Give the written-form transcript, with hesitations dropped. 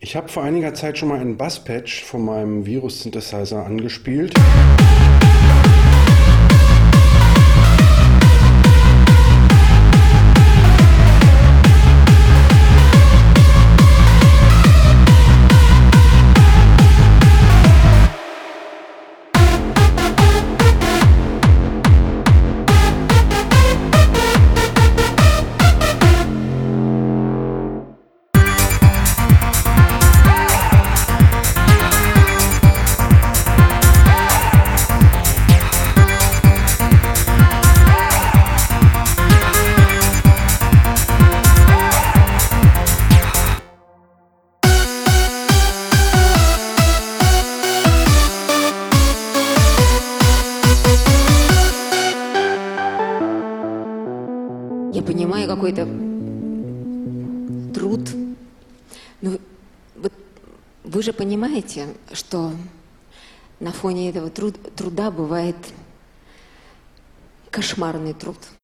Ich habe vor einiger Zeit schon mal einen Basspatch von meinem Virus-Synthesizer angespielt. Я понимаю какой-то труд. Но вот вы же понимаете, что на фоне этого труда бывает кошмарный труд.